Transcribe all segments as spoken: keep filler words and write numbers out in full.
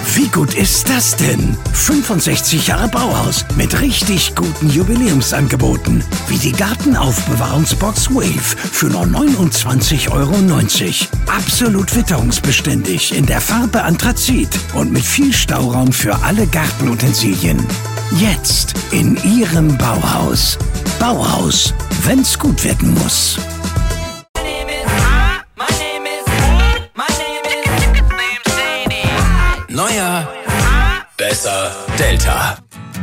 Wie gut ist das denn? fünfundsechzig Jahre Bauhaus mit richtig guten Jubiläumsangeboten. Wie die Gartenaufbewahrungsbox Wave für nur neunundzwanzig Euro neunzig. Absolut witterungsbeständig in der Farbe Anthrazit und mit viel Stauraum für alle Gartenutensilien. Jetzt in Ihrem Bauhaus. Bauhaus, wenn's gut werden muss. Neuer, besser, Delta.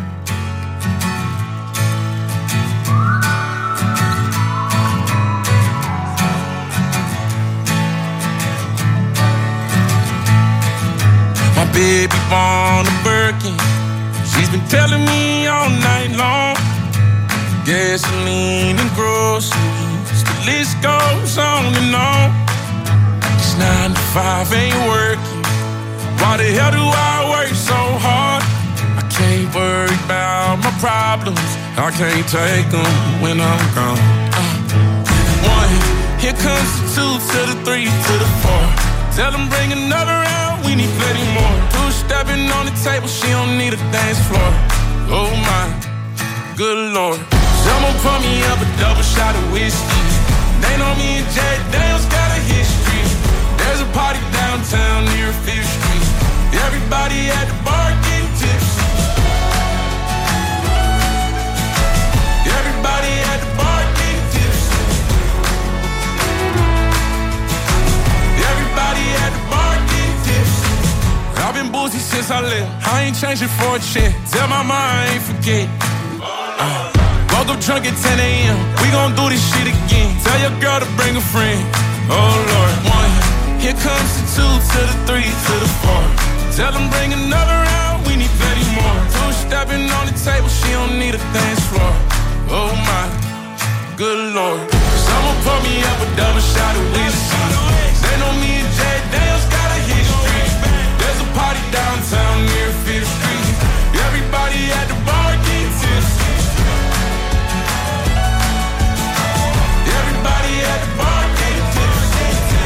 My baby born a Birkin. She's been telling me all night long. Gasoline and groceries, the list goes on and on. It's nine to five, ain't working. Why the hell do I work so hard? I can't worry about my problems. I can't take them when I'm gone. Uh, one, here comes the two to the three to the four. Tell them bring another round, we need plenty more. Two stepping on the table, she don't need a dance floor. Oh my, good Lord. Someone pour me up a double shot of whiskey. They know me and Jack Daniels got a history. There's a party downtown near Fifth Street. Everybody at the bar getting tipsy. Everybody at the bar getting tipsy. Everybody at the bar getting tipsy. I've been boozy since I left. I ain't changing for a check. Tell my mom I ain't forget. Uh, woke up drunk at ten a.m. We gon' do this shit again. Tell your girl to bring a friend. Oh Lord, one. Here comes the two to the three to the four. Tell them bring another round, we need plenty more. Two stepping on the table, she don't need a dance floor. Oh my, good Lord. Someone pour me up a double shot of whiskey. They know me and Jack Daniels got a history. There's a party downtown near Fifth Street. Everybody at the bar getting tipsy. Everybody at the bar getting tipsy.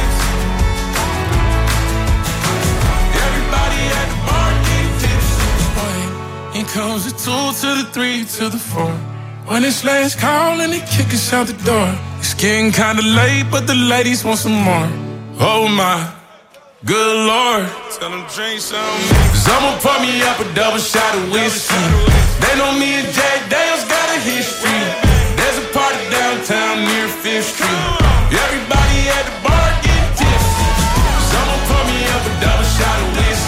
At the bar getting tipsy. Here comes the two to the three to the four. When it's last call and they kick us out the door. It's getting kinda late, but the ladies want some more. Oh my, good Lord. Tell them drink some. Someone pour me up a double shot of whiskey. They know me and Jack Daniels got a history. There's a party downtown near Fifth Street. Everybody at the bar getting tipsy. Someone pour me up a double shot of whiskey.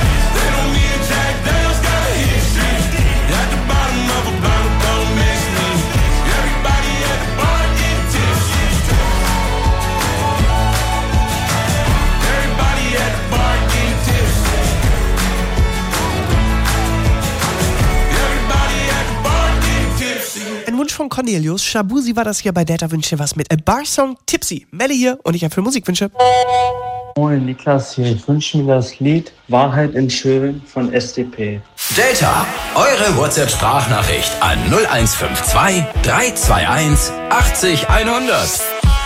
Ein Wunsch von Cornelius. Shabuzi war das hier bei Delta Wünsche was mit A Bar Song Tipsy. Melle hier und ich erfülle Musikwünsche. Moin, Niklas hier. Ich wünsche mir das Lied Wahrheit in Schön von S D P. Delta, eure WhatsApp-Sprachnachricht an null eins fünf zwei drei zwei eins achtzig hundert.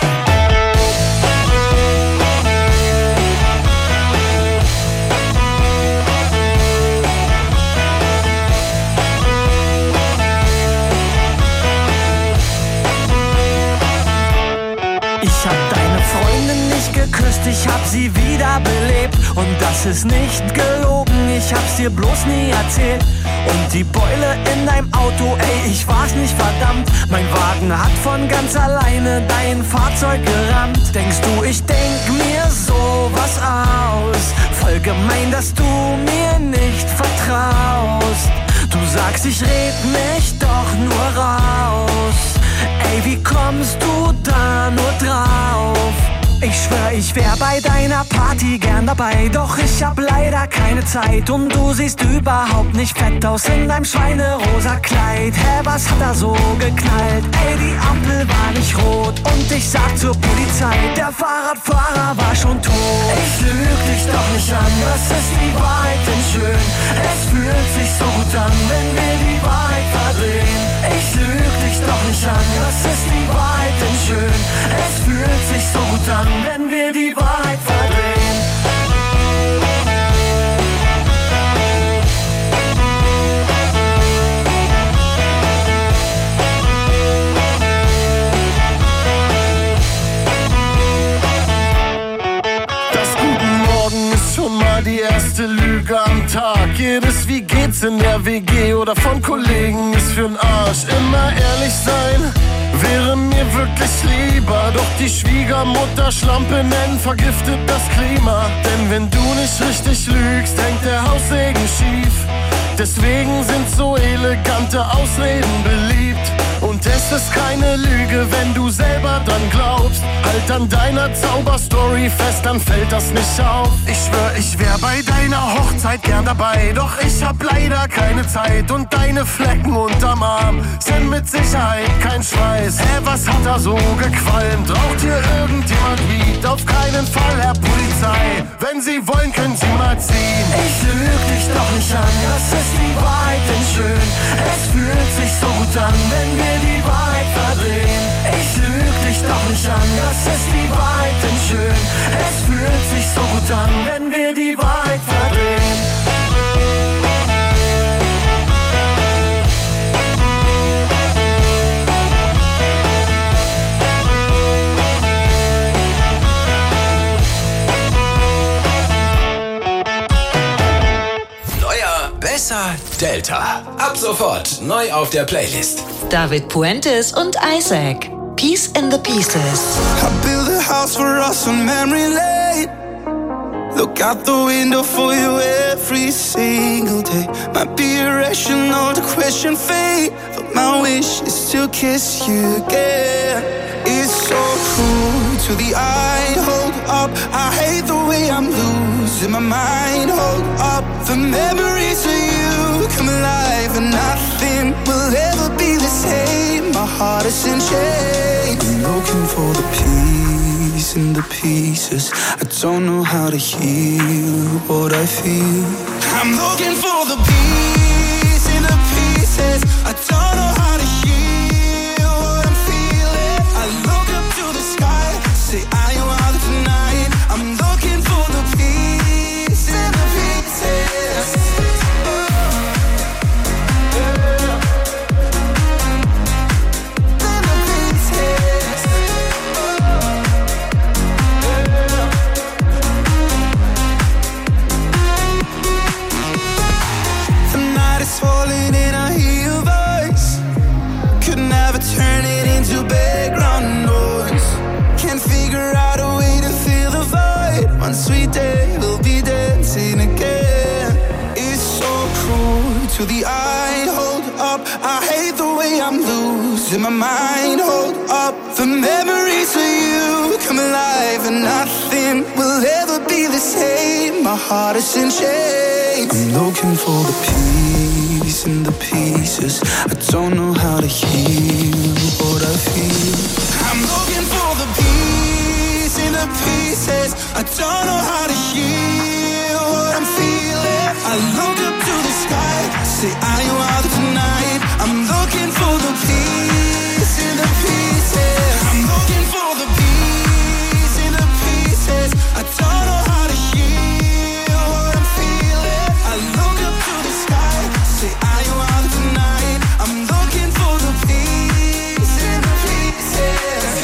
Ich hab deine Freundin nicht geküsst, ich hab sie wiederbelebt. Und das ist nicht gelogen, ich hab's dir bloß nie erzählt. Und die Beule in deinem Auto, ey, ich war's nicht, verdammt. Mein Wagen hat von ganz alleine dein Fahrzeug gerammt. Denkst du, ich denk mir sowas aus? Voll gemein, dass du mir nicht vertraust. Du sagst, ich red mich doch nur raus. Ey, wie kommst du da nur drauf? Ich schwör, ich wär bei deiner Party gern dabei, doch ich hab leider keine Zeit. Und du siehst überhaupt nicht fett aus in deinem schweinerosa Kleid. Hä, was hat da so geknallt? Ey, die Ampel war nicht rot und ich sag zur Polizei, der Fahrradfahrer war schon tot. Ich lüg dich doch nicht an, das ist die Wahrheit denn schön. Es fühlt sich so gut an, wenn wir die Wahrheit verdrehen. Ich lüg dich doch nicht an, das ist die Wahrheit denn schön. Es fühlt sich so gut an, wenn wir die Wahrheit verdrehen. immer die erste Lüge am Tag. Jedes Wie geht's in der W G oder von Kollegen ist für'n Arsch. Immer ehrlich sein wäre mir wirklich lieber. Doch die Schwiegermutter Schlampe nennen vergiftet das Klima. Denn wenn du nicht richtig lügst, hängt der Haussegen schief. Deswegen sind so elegante Ausreden beliebt. Und es ist keine Lüge, wenn du selber dran glaubst. Halt an deiner Zauberstory fest, dann fällt das nicht auf. Ich schwör, ich wär bei deiner Hochzeit gern dabei. Doch ich hab leider keine Zeit. Und deine Flecken unterm Arm sind mit Sicherheit kein Schweiß. Hä, was hat da so gequalmt? Raucht hier irgendjemand Weed? Auf keinen Fall, Herr Polizei. Wenn Sie wollen, können Sie mal ziehen. Ich lüg dich doch nicht an, das ist die Wahrheit denn schön. Es fühlt sich so gut an, wenn wir die Wahrheit verdrehen. Ich lüg dich doch nicht an, das ist die Wahrheit denn schön. Es fühlt sich so gut an, wenn wir die Wahrheit verdrehen. Besser Delta. Ab sofort neu auf der Playlist. David Puentes und Isaac. Peace in the Pieces. I build a house for us on memory lane. Look out the window for you every single day. Might be irrational to question fate, but my wish is to kiss you again. It's so cruel to the eye. Hold up, I hate the way I'm losing my mind. Hold up, the memories of you come alive, and nothing will ever be the same. My heart is in chains. I'm looking for the peace in the pieces. I don't know how to heal what I feel. I'm looking for the peace in the pieces. I don't know how to heal what I'm feeling. I look up to the sky, say are you out tonight? I'm looking for the peace in the pieces. Falling in, I hear your voice. Could never turn it into background noise. Can't figure out a way to fill the void. One sweet day we'll be dancing again. It's so cruel to the eye. Hold up, I hate the way I'm losing my mind. Hold up, the memories of you come alive, and nothing will ever be the same. My heart is in chains. I'm looking for the peace in the pieces. I don't know how to heal what I feel. I'm looking for the peace in the pieces. I don't know how to heal what I'm feeling. I look up to the sky, say are you out tonight? I'm looking for the peace in the pieces. I'm looking for the peace in the pieces. I don't know how to heal what I'm feeling. I look up to the sky, say are you out tonight? I'm looking for the peace in the pieces.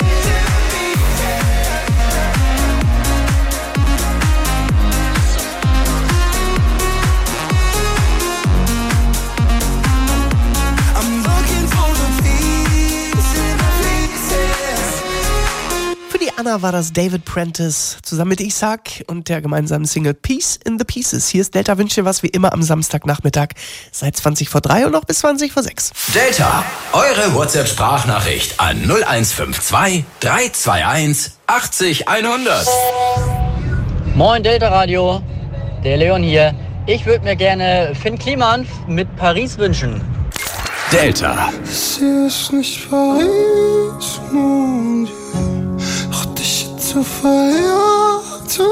I'm looking for the peace in the pieces. Für die Anna war das David Prentice zusammen mit Isaac und der gemeinsamen Single Peace in the Pieces. Hier ist Delta Wünsche was wie immer am Samstagnachmittag seit zwanzig vor drei und noch bis zwanzig vor sechs. Delta, eure WhatsApp-Sprachnachricht an null eins fünf zwei drei zwei eins achtzig hundert. Moin Delta Radio, der Leon hier. Ich würde mir gerne Finn Kliman mit Paris wünschen. Delta. Es ist nicht Paris, mon Dieu. Doch dich zu verjagt,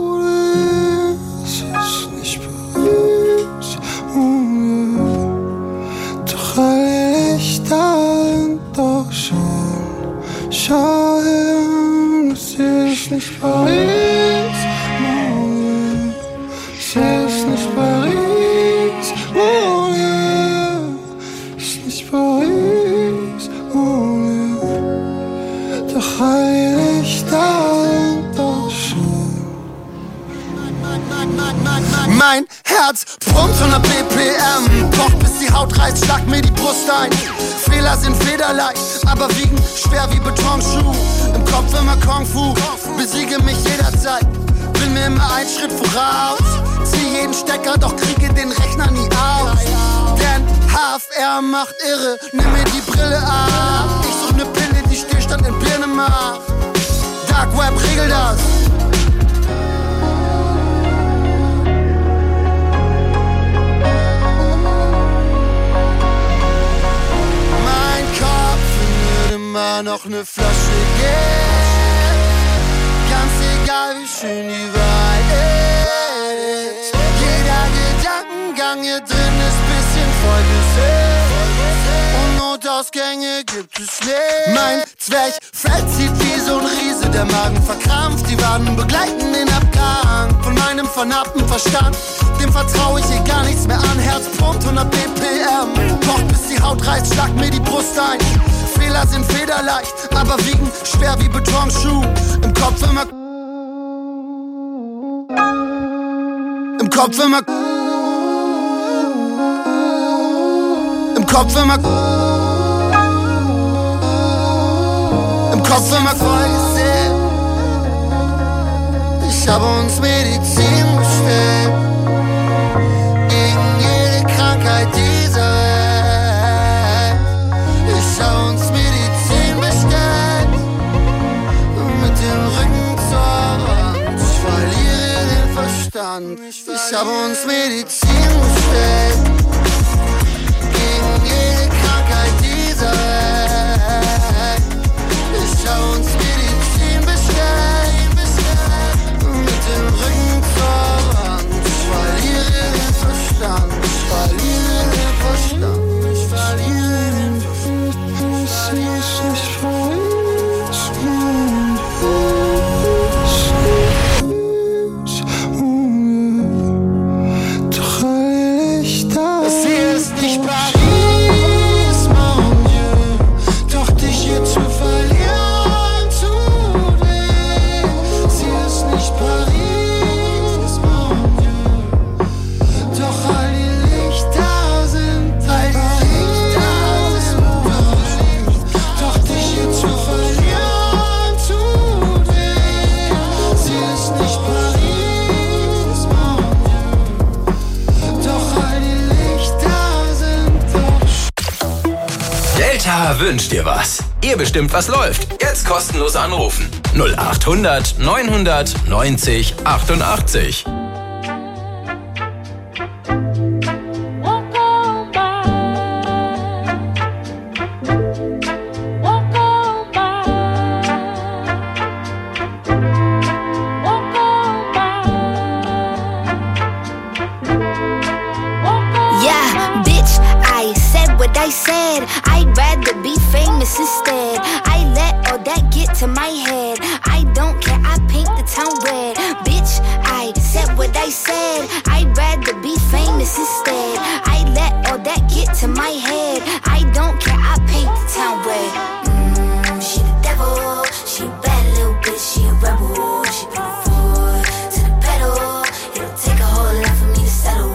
es ist nicht Paris, mon Dieu. Doch alle Lichter sind doch schon schein. Es ist nicht Paris, mon Dieu. Es ist nicht Paris, mon Dieu. Paris, ohne doch alle Lichter sind doch schön. Mein Herz pumpt hundert B P M, pocht bis die Haut reißt, schlag mir die Brust ein. Fehler sind federleicht, aber wiegen schwer wie Betonschuh. Im Kopf immer Kung Fu, besiege mich jederzeit. Bin mir immer einen Schritt voraus, zieh jeden Stecker, doch kriege den Rechner nie aus. Denn H F R macht irre, nimm mir die Brille ab. Ich such ne Pille, die Stillstand in Birne macht. Dark Web, regel das. Mein Kopf findet immer noch ne Flasche Geld. Ganz egal wie schön die Wahrheit ist. Jeder Gedankengang hier drin ist bisschen vollgesetzt. Und Notausgänge gibt es nicht. Mein Zwerchfell zieht wie so ein Riese, der Magen verkrampft. Die Waden begleiten den Abgang von meinem vernarbten Verstand. Dem vertraue ich hier gar nichts mehr an. Herz pumpt hundert B P M, pocht bis die Haut reißt, schlag mir die Brust ein. Fehler sind federleicht, aber wiegen schwer wie Betonschuh. Im Kopf immer Im Kopf immer Im Kopf immer Im Kopf immer vollgesetzt. Ich habe uns Medizin bestellt gegen jede Krankheit dieser Welt. Ich habe uns Medizin bestellt mit dem Rücken zur Wand. Ich verliere den Verstand. Ich habe uns Medizin bestellt gegen jede Krankheit dieser Welt. Ich habe uns Medizin bestellt mit dem Rücken zur Wand. Ich verliere den Verstand. Ich verliere den Verstand. Ich verliere den Verstand. Ich verliere das hier ist nicht Paris, mon Dieu. Doch dich hier zu verlieren tut weh. Sie ist nicht Paris, mon Dieu. Doch all die Lichter sind all die Lichter sind durch. Doch dich hier zu verlieren tut weh. Sie ist nicht Paris, mon Dieu. Doch all die Lichter sind durch. Delta wünscht dir was. Ihr bestimmt, was läuft. Jetzt kostenlos anrufen. null acht hundert neunhundert neunzig achtundachtzig. Yeah, bitch, I said what I said. I'd rather be famous instead. I let all that get to my head. I don't care, I paint the town red. Bitch, I said what I said. I'd rather be famous instead. I let all that get to my head. I don't care, I paint the town red. Mm, she the devil, she a bad little bitch, she a rebel. She put her foot to the pedal. It'll take a whole lot for me to settle.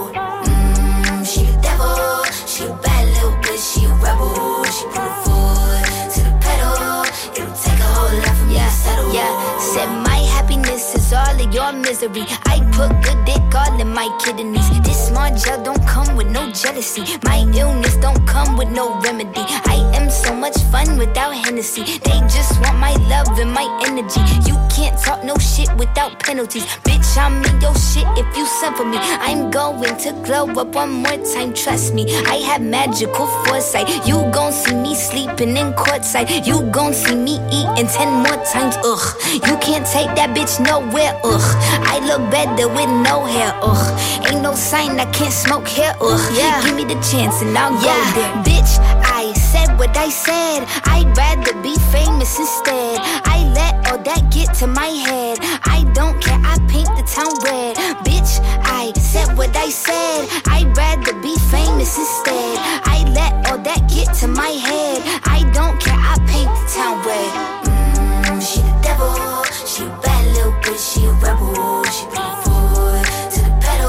Mm, she the devil, she a bad little bitch, she a rebel. She put her foot to the pedal. It'll take a whole lot for me to settle. Yeah, said my happiness is all of your misery. I put good dick all in my kidneys. This small gel don't come with no jealousy. My illness don't come with no remedy. I am so much fun without Hennessy. They just want my love and my energy. You can't talk no shit without penalties. Bitch, I'm in your shit if you send for me. I'm going to glow up one more time, trust me. I have magical foresight. You gon' see me sleeping in courtside. You gon' see me eating ten more times, ugh. You can't take that bitch nowhere, ugh. I look better with no hair, ugh. Ain't no sign I can't smoke hair, ugh. Yeah. Give me the chance and I'll yeah. go there. Bitch, I said what I said. I'd rather be famous instead. I let all that get to my head. I don't care, I paint the town red. Bitch, I said what I said. I'd rather be famous instead. I let all that get to my head. I don't care, I paint the town red. Mm, she the devil, she a bad little bitch, she a rebel. She put her foot to the pedal.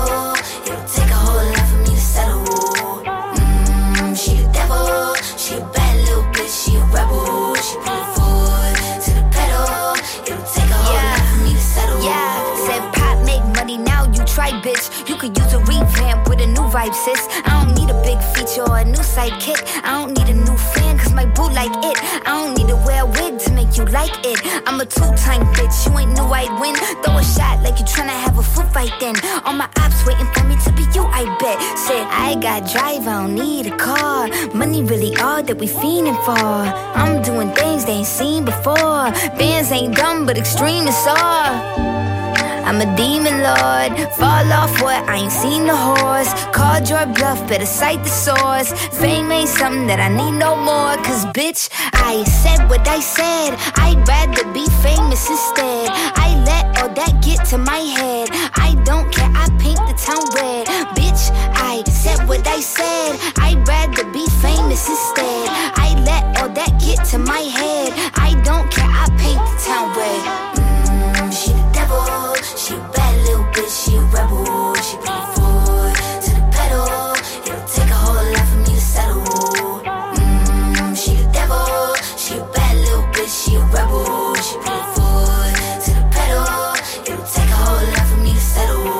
You could use a revamp with a new vibe, sis. I don't need a big feature or a new sidekick. I don't need a new fan, cause my boo like it. I don't need to wear a wig to make you like it. I'm a two-time bitch, you ain't knew I'd win. Throw a shot like you tryna have a foot fight then. All my ops waiting for me to be you, I bet. Said, I got drive, I don't need a car. Money really all that we fiending for. I'm doing things they ain't seen before. Bands ain't dumb, but extreme is all. I'm a demon lord, fall off what, I ain't seen the horse. Called your bluff, better cite the source. Fame ain't something that I need no more. Cause bitch, I said what I said. I'd rather be famous instead. I let all that get to my head. I don't care, I paint the town red. Bitch, I said what I said. I'd rather be famous instead. I let all that get to my head. I don't care, I paint the town red. She the devil, she a bad little bitch, she a rebel. She put me forward to the pedal. It'll take a whole lot for me to settle. Mmm, she the devil, she a bad little bitch, she a rebel. She put me forward to the pedal. It'll take a whole lot for me to settle.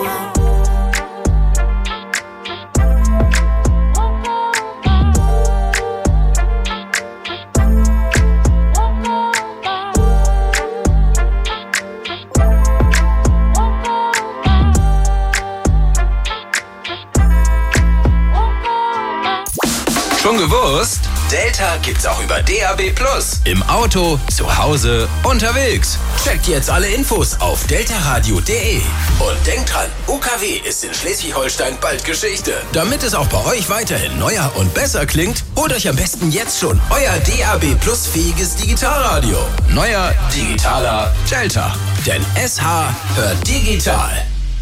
Schon gewusst? Delta gibt's auch über D A B plus. Im Auto, zu Hause, unterwegs. Checkt jetzt alle Infos auf deltaradio punkt de. Und denkt dran, U K W ist in Schleswig-Holstein bald Geschichte. Damit es auch bei euch weiterhin neuer und besser klingt, holt euch am besten jetzt schon euer D A B plus fähiges Digitalradio. Neuer, digitaler Delta. Denn S H hört digital.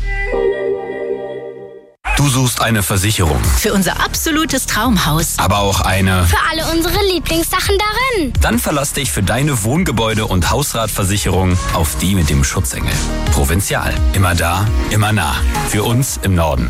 Du suchst eine Versicherung. Für unser absolutes Traumhaus. Aber auch eine... Für alle unsere Lieblingssachen darin. Dann verlass dich für deine Wohngebäude- und Hausratversicherung auf die mit dem Schutzengel. Provinzial. Immer da, immer nah. Für uns im Norden.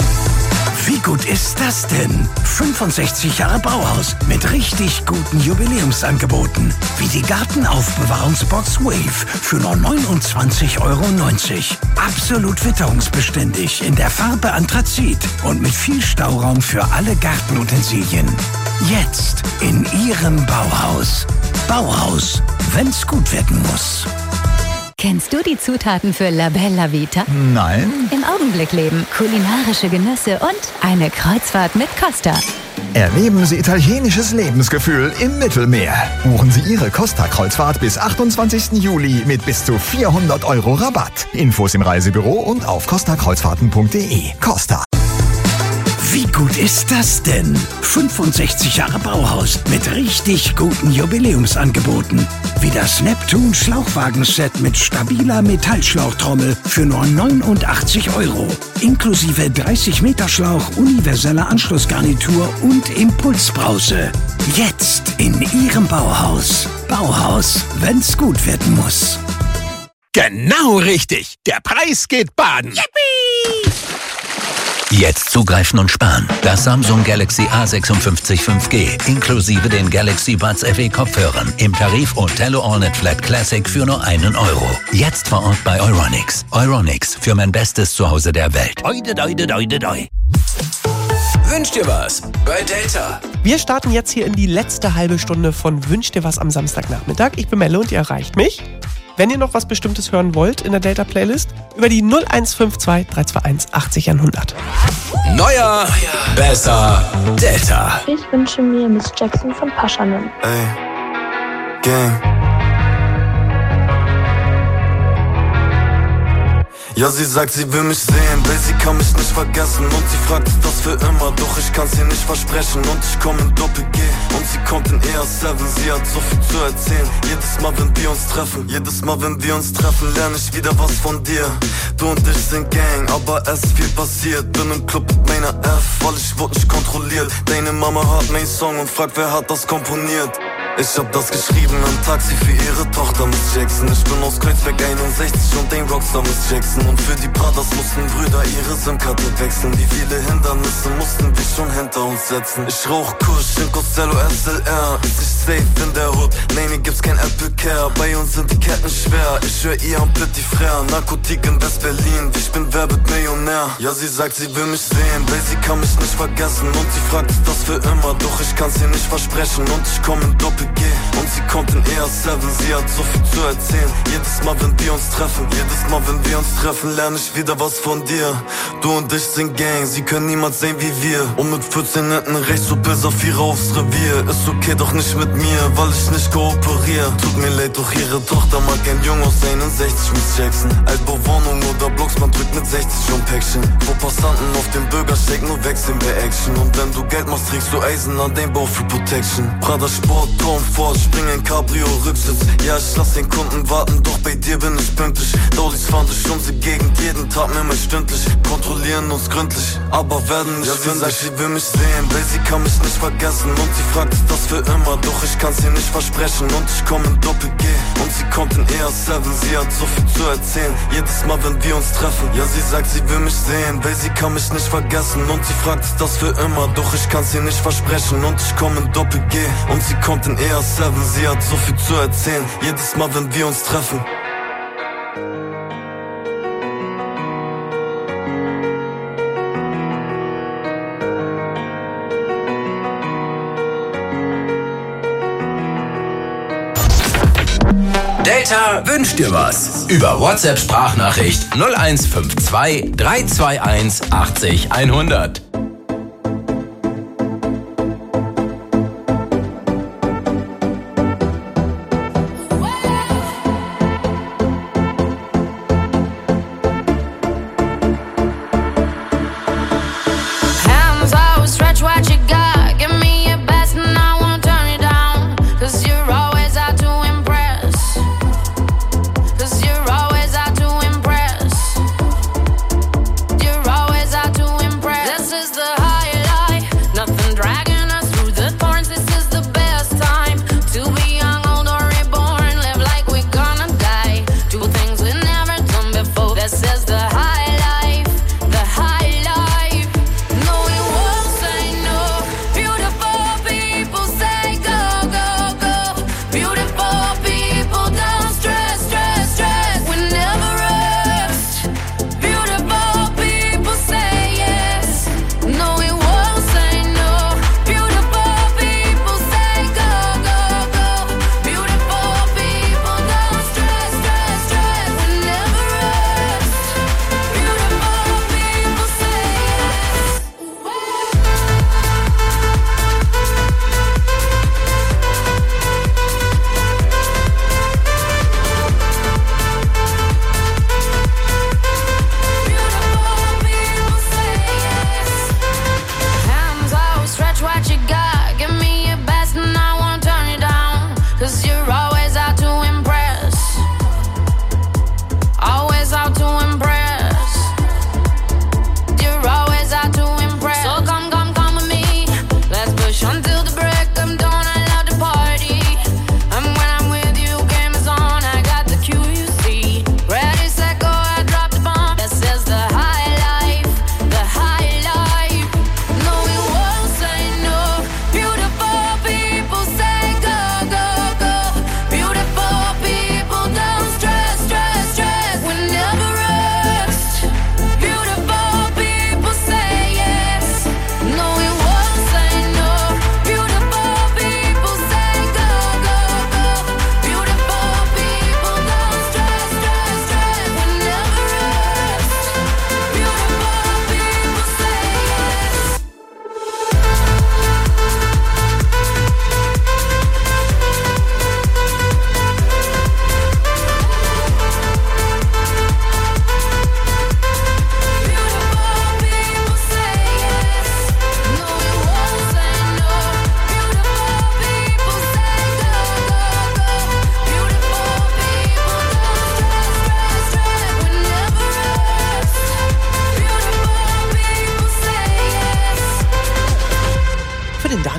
Wie gut ist das denn? fünfundsechzig Jahre Bauhaus mit richtig guten Jubiläumsangeboten. Wie die Gartenaufbewahrungsbox Wave für nur neunundzwanzig Euro neunzig. Absolut witterungsbeständig in der Farbe Anthrazit und mit viel Stauraum für alle Gartenutensilien. Jetzt in Ihrem Bauhaus. Bauhaus, wenn's gut werden muss. Kennst du die Zutaten für La Bella Vita? Nein. Im Augenblick leben, kulinarische Genüsse und eine Kreuzfahrt mit Costa. Erleben Sie italienisches Lebensgefühl im Mittelmeer. Buchen Sie Ihre Costa-Kreuzfahrt bis achtundzwanzigsten Juli mit bis zu vierhundert Euro Rabatt. Infos im Reisebüro und auf costa kreuzfahrten punkt de. Costa. Wie gut ist das denn? fünfundsechzig Jahre Bauhaus mit richtig guten Jubiläumsangeboten. Wie das Neptun Schlauchwagenset mit stabiler Metallschlauchtrommel für nur neunundachtzig Euro. Inklusive dreißig Meter Schlauch, universeller Anschlussgarnitur und Impulsbrause. Jetzt in Ihrem Bauhaus. Bauhaus, wenn's gut werden muss. Genau richtig. Der Preis geht baden. Yippie! Jetzt zugreifen und sparen. Das Samsung Galaxy A fünfundfünfzig fünf G inklusive den Galaxy Buds F E Kopfhörern im Tarif Othello AllNet Flat Classic für nur einen Euro. Jetzt vor Ort bei Euronics. Euronics, für mein bestes Zuhause der Welt. Oide, oide, oide, oide. Wünscht dir was bei Delta. Wir starten jetzt hier in die letzte halbe Stunde von Wünscht dir was am Samstagnachmittag. Ich bin Melle und ihr erreicht mich, wenn ihr noch was Bestimmtes hören wollt in der Delta-Playlist, über die null eins fünf zwei drei zwei eins achtzig hundert. Neuer, besser, Delta. Ich wünsche mir Miss Jackson von Paschanen. Ey, Gang. Ja, sie sagt, sie will mich sehen, weil sie kann mich nicht vergessen. Und sie fragt, ist das für immer, doch ich kann's ihr nicht versprechen. Und ich komm in Doppel-G und sie kommt in E R sieben. Sie hat so viel zu erzählen, jedes Mal, wenn wir uns treffen. Jedes Mal, wenn wir uns treffen, lerne ich wieder was von dir. Du und ich sind Gang, aber es ist viel passiert. Bin im Club mit meiner F, weil ich wurde nicht kontrolliert. Deine Mama hört meinen Song und fragt, wer hat das komponiert. Ich hab das geschrieben im Taxi für ihre Tochter Miss Jackson. Ich bin aus Kreuzberg einundsechzig und ein Rockstar Miss Jackson. Und für die Brothers mussten Brüder ihre SIM-Karte wechseln. Wie viele Hindernisse mussten wir schon hinter uns setzen. Ich rauch Kusch in Costello S L R. Ist ich safe in der Hood? Nee, nee, gibt's kein Apple Care. Bei uns sind die Ketten schwer. Ich hör ihr am Petit Frère. Narkotik in West-Berlin. Ich bin wer wird Millionär. Ja, sie sagt, sie will mich sehen, weil sie kann mich nicht vergessen. Und sie fragt, ist das für immer? Doch ich kann's ihr nicht versprechen. Und ich komm in Doppel G und sie kommt in E R sieben, sie hat so viel zu erzählen. Jedes Mal, wenn wir uns treffen, jedes Mal, wenn wir uns treffen, lerne ich wieder was von dir. Du und ich sind Gang, sie können niemals sehen wie wir. Und mit vierzehn hinten rechts so bis auf ihre aufs Revier. Ist okay, doch nicht mit mir, weil ich nicht kooperiere. Tut mir leid, doch ihre Tochter mag ein Jung aus einundsechzig Miss Jackson. Altbauwohnung oder Blocks, man drückt mit sechzig schon Päckchen. Wo Passanten auf dem Bürgersteig nur wechseln bei Action. Und wenn du Geld machst, trägst du Eisen an dein Bauch für Protection. Prada Sport, Comfort, spring in Cabrio, Rücksitz. Ja, ich lass den Kunden warten, doch bei dir bin ich pünktlich. Daulis fahren durch unsere Gegend, jeden Tag mehrmals stündlich. Kontrollieren uns gründlich, aber werden nicht fündig. Ja, sie sagt, sie will mich sehen, weil sie kann mich nicht vergessen. Und sie fragt, ist das für immer? Doch ich kann's ihr nicht versprechen. Und ich komm in Doppel G und sie kommt in E R sieben. Sie hat so viel zu erzählen, jedes Mal, wenn wir uns treffen. Ja, sie sagt, sie will mich sehen, weil sie kann mich nicht vergessen. Und sie fragt, ist das für immer? Doch ich kann's ihr nicht versprechen. Und ich komm in Doppel G und sie kommt in E R sieben. Sie hat so viel zu erzählen, jedes Mal, wenn wir uns treffen. Delta wünscht dir was. Über WhatsApp-Sprachnachricht null eins fünf zwei drei zwei eins achtzig hundert. This is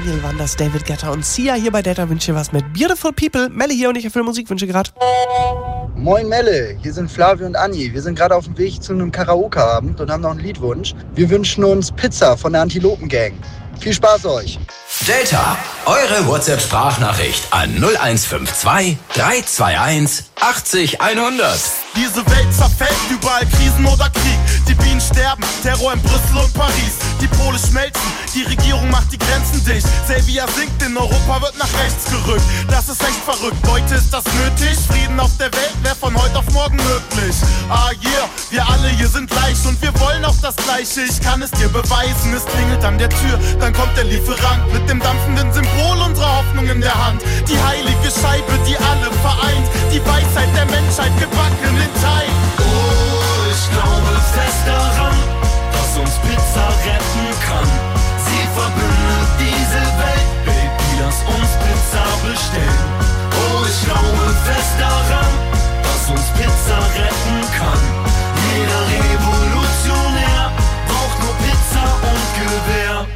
Daniel Wanders, David Guetta und Sia hier bei Delta Wünsche was mit Beautiful People. Melle hier und ich erfülle Musikwünsche gerade. Moin Melle, hier sind Flavio und Anni. Wir sind gerade auf dem Weg zu einem Karaoke-Abend und haben noch einen Liedwunsch. Wir wünschen uns Pizza von der Antilopen-Gang. Viel Spaß euch! Delta, eure WhatsApp-Sprachnachricht an null eins fünf zwei drei zwei eins achtzig hundert. Diese Welt zerfällt, überall Krisen oder Krieg. Die Bienen sterben, Terror in Brüssel und Paris. Die Pole schmelzen, die Regierung macht die Grenzen dicht. Serbia sinkt, in Europa wird nach rechts gerückt. Das ist echt verrückt, Leute, ist das nötig? Frieden auf der Welt wäre von heute auf morgen möglich. Ah yeah, wir alle hier sind gleich und wir wollen auch das Gleiche. Ich kann es dir beweisen, es klingelt an der Tür, dann kommt der Lieferant mit dem dampfenden Symbol unserer Hoffnung in der Hand. Die heilige Scheibe, die alle vereint, die Weisheit der Menschheit gebacken in Teig. Oh, ich glaube fest daran, dass uns Pizza retten kann. Sie verbindet diese Welt, Baby, lass uns Pizza bestellen. Oh, ich glaube fest daran, dass uns Pizza retten kann. Jeder Revolutionär braucht nur Pizza und Gewehr.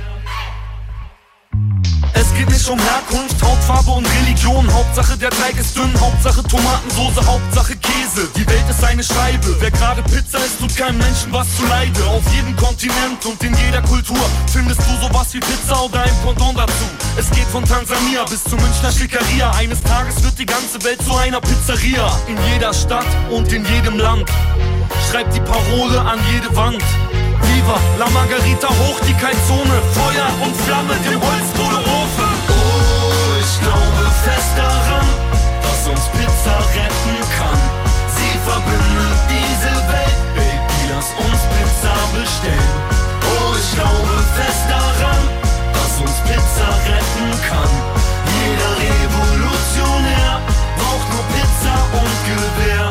Es geht nicht um Herkunft, Hautfarbe und Religion. Hauptsache der Teig ist dünn, Hauptsache Tomatensoße, Hauptsache Käse. Die Welt ist eine Scheibe, wer gerade Pizza isst, tut keinem Menschen was zuleide. Auf jedem Kontinent und in jeder Kultur findest du sowas wie Pizza oder ein Pendant dazu. Es geht von Tansania bis zur Münchner Schickeria. Eines Tages wird die ganze Welt zu einer Pizzeria. In jeder Stadt und in jedem Land schreibt die Parole an jede Wand. Viva la Margarita, hoch die Kaltzone, Feuer und Flamme, dem Holzkohleofen. Oh, ich glaube fest daran, dass uns Pizza retten kann. Sie verbindet diese Welt, Baby, lass uns Pizza bestellen. Oh, ich glaube fest daran, dass uns Pizza retten kann. Jeder Revolutionär braucht nur Pizza und Gewehr.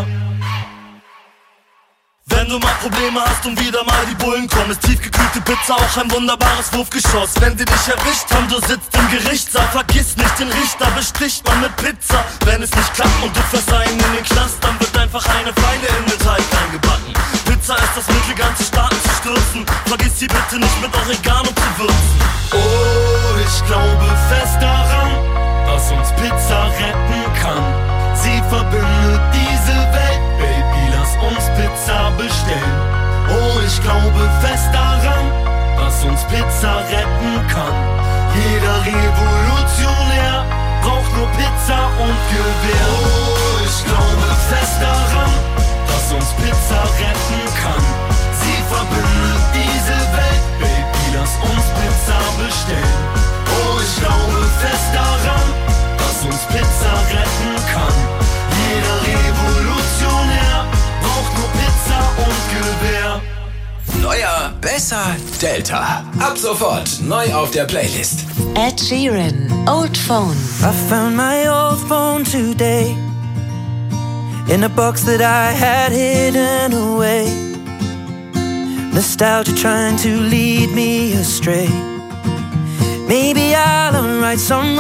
Wenn du mal Probleme hast und wieder mal die Bullen kommen, ist tiefgekühlte Pizza auch ein wunderbares Wurfgeschoss. Wenn sie dich erwischt haben, du sitzt im Gerichtssaal, vergiss nicht den Richter, besticht man mit Pizza. Wenn es nicht klappt und du fährst einen in den Knast, dann wird einfach eine Pfeile in den Teig eingebacken. Pizza ist das Mittel, ganze Staaten zu stürzen. Vergiss sie bitte nicht mit Oregano zu würzen. Oh, ich glaube fest daran, dass uns Pizza retten kann. Sie verbindet diese Welt, Baby, lass uns Pizza bestellen. Oh, ich glaube fest daran, dass uns Pizza retten kann. Jeder Revolutionär braucht nur Pizza und Gewehr. Oh, ich glaube fest daran, dass uns Pizza retten kann. Sie verbindet diese Welt, Baby, lass uns Pizza bestellen. Oh, ich glaube fest daran, dass uns Pizza retten kann. Jeder Revolutionär braucht nur Pizza und Gewehr. Neuer, besser, Delta. Ab sofort neu auf der Playlist. Ed Sheeran, Old Phone. I found my old phone today in a box that I had hidden away. Nostalgia trying to lead me astray. Maybe I'll right some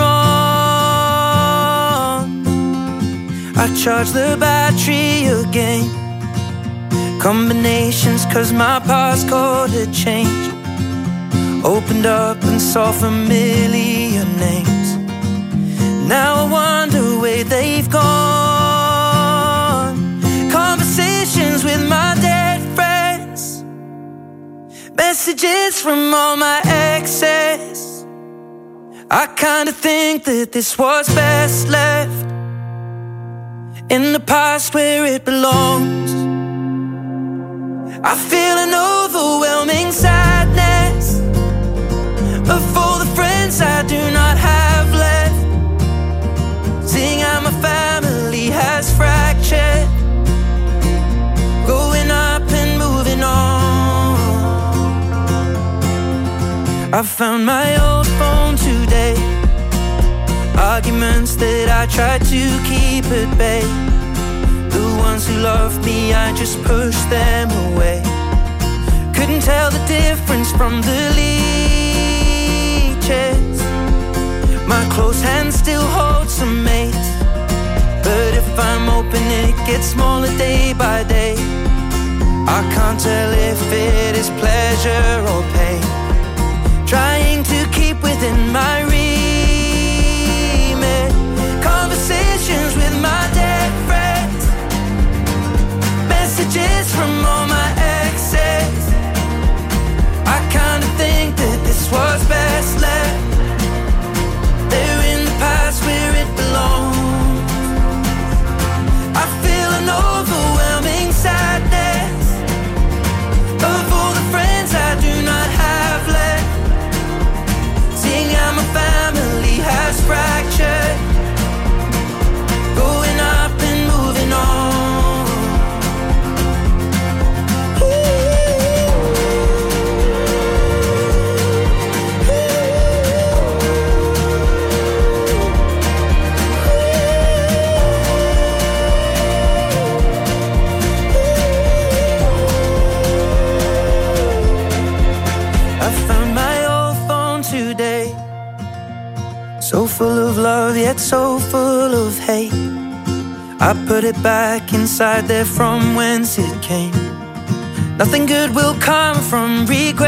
wrong. I charge the battery again. Combinations cause my passcode had changed. Opened up and saw familiar names. Now I wonder where they've gone. Conversations with my dead friends. Messages from all my exes. I kinda think that this was best left in the past where it belongs. I feel an overwhelming sadness of all the friends I do not have left. Seeing how my family has fractured, growing up and moving on. I found my old phone today. Arguments that I tried to keep at bay. The ones who loved me, I just pushed them away. Couldn't tell the difference from the leeches. My close hand still holds some mates, but if I'm open it gets smaller day by day. I can't tell if it is pleasure or pain. Trying to keep within my reach. I found my old phone today, so full of love yet so full of hate. I put it back inside there from whence it came. Nothing good will come from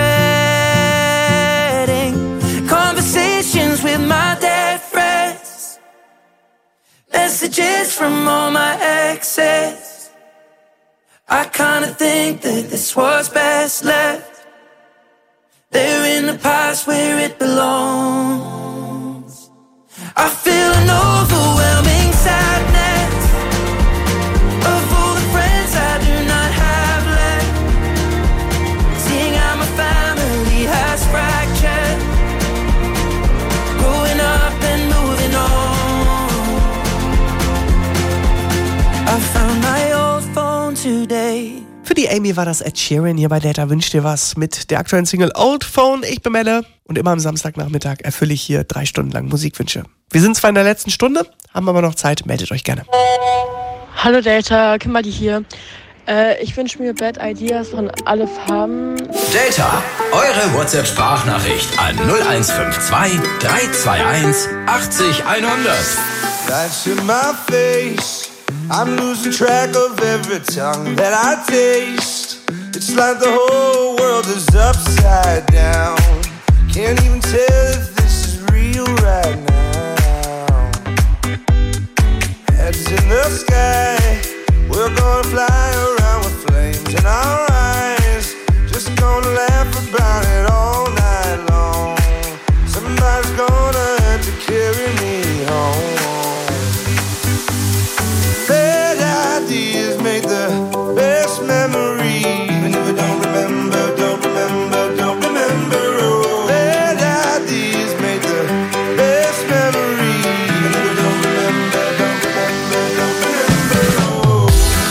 regretting conversations with my dead friends, messages from all my exes. I kinda think that this was best left there in the past where it belongs. I feel an overwhelming sadness of all the friends I do not have left, seeing how my family has fractured, growing up and moving on. I found my old phone today. Für die Amy war das Ed Sheeran hier bei Delta Wünsch dir was mit der aktuellen Single Old Phone. Ich bin Melle und immer am Samstagnachmittag erfülle ich hier drei Stunden lang Musikwünsche. Wir sind zwar in der letzten Stunde, haben aber noch Zeit, meldet euch gerne. Hallo Delta, Kimberly hier. Äh, ich wünsche mir Bad Ideas von Alle Farben. Delta, eure WhatsApp-Sprachnachricht an null eins fünf zwei drei zwei eins achtzig hundert. Lights in my face, I'm losing track of every tongue that I taste. It's like the whole world is upside down. Can't even tell if this is real right now. Heads in the sky, we're gonna fly around with flames in our eyes. Just gonna laugh about it all night long. Somebody's gonna have to carry me home. Ideas make the best memory. Even if I don't remember, don't remember, don't remember. Oh, bad ideas make the best memory. Even if I don't remember, don't remember, don't remember. Oh.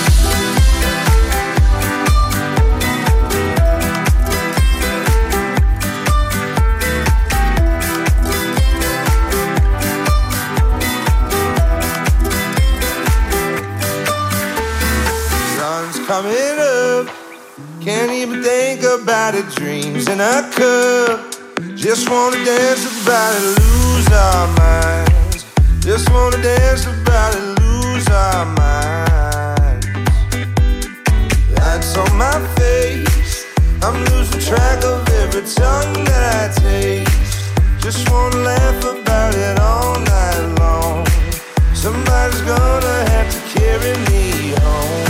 Coming up, can't even think about it. Dreams in a cup, just wanna dance about it, lose our minds. Just wanna dance about it, lose our minds. Lights on my face, I'm losing track of every tongue that I taste. Just wanna laugh about it all night long. Somebody's gonna have to carry me home.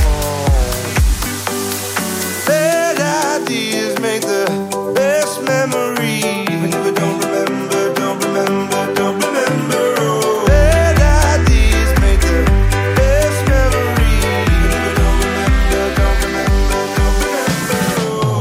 Ideas make the best memory. Even if I don't remember, don't remember, don't remember. Oh, bad ideas make the best memory. Even if I don't remember, don't remember, don't remember. Oh.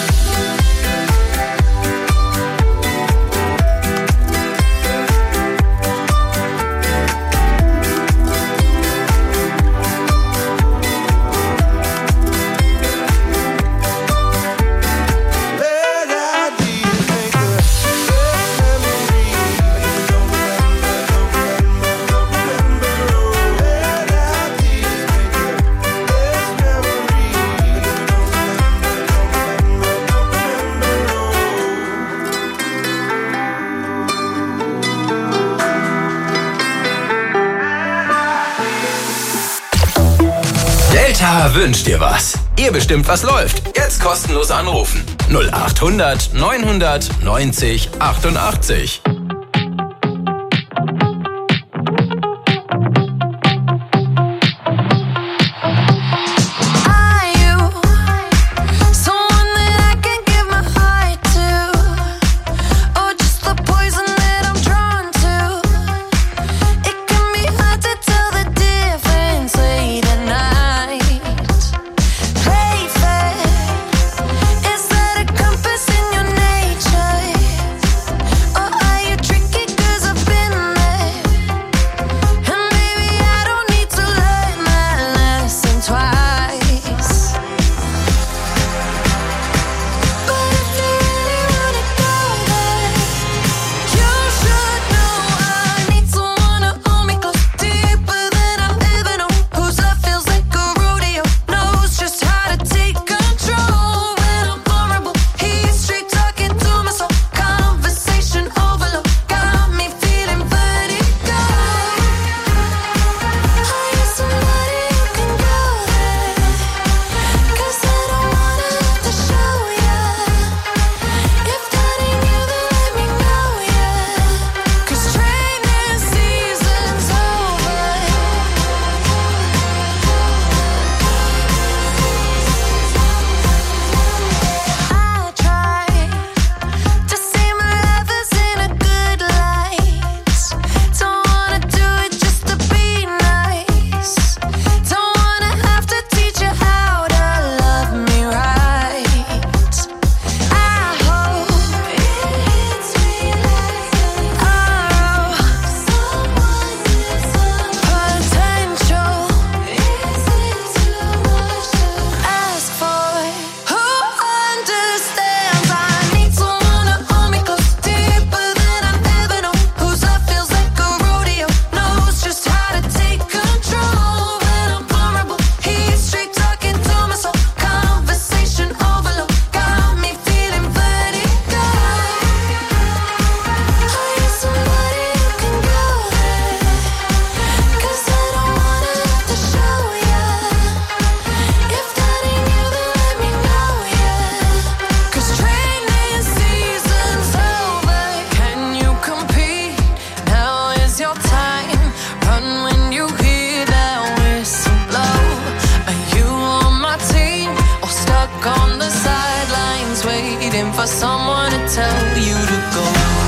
Delta wünscht dir was. Ihr bestimmt, was läuft. Jetzt kostenlos anrufen. null acht hundert neunhundert neunzig achtundachtzig. Are someone to tell you to go.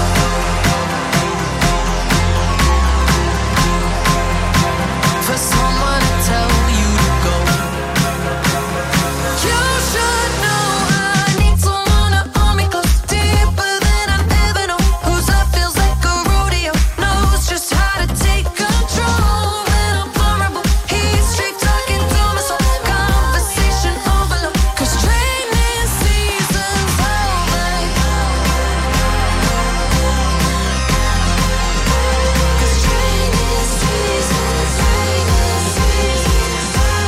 For someone to tell you to go. You should know I need someone to hold me close, deeper than I've ever known. Whose love feels like a rodeo, knows just how to take control. When I'm vulnerable, he's straight talking to my soul. Conversation overload, 'cause training season's over. 'Cause training season's training season's